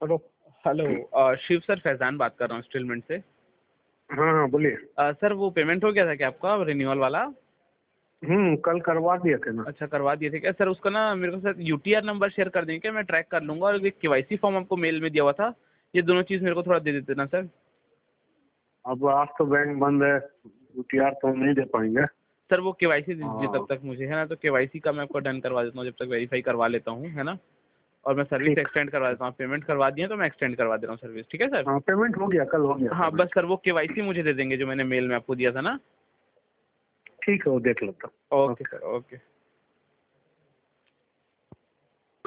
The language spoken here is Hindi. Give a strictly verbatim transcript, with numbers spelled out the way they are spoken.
Hello. Hello uh, Shiv sir Faizan बात कर रहा हूँ स्टीलमेंट से। हाँ हाँ बोलिए। अ, सर वो पेमेंट हो गया था क्या आपका रिन्यूअल वाला? हम्म कल करवा दिए थे ना। अच्छा करवा दिए थे क्या सर? उसका ना मेरे को सर यूटीआर नंबर शेयर कर देंगे क्या? मैं ट्रैक कर लूँगा। और एक केवाईसी फॉर्म आपको मेल में दिया हुआ था, ये दोनों चीज़ मेरे को थोड़ा दे देते ना सर। अब आज तो बैंक बंद है, यूटीआर तो हम नहीं दे पाएंगे। सर वो केवाईसी दे दीजिए तब हाँ तक मुझे, है ना? तो केवाईसी का मैं आपको डन करवा देता हूँ, जब तक वेरीफाई करवा लेता हूँ, है ना? और मैं सर्विस ठीक। एक्सटेंड करवा देता हूँ। आप पेमेंट करवा दिए तो मैं एक्सटेंड करवा दे रहा हूँ सर्विस, ठीक है सर? हाँ पेमेंट हो गया, कल हो गया हाँ बस पेमेंट। सर वो केवाईसी मुझे दे देंगे जो मैंने मेल में आपको दिया था ना। ठीक है वो देख लेता हूँ। Okay okay. Sir, okay.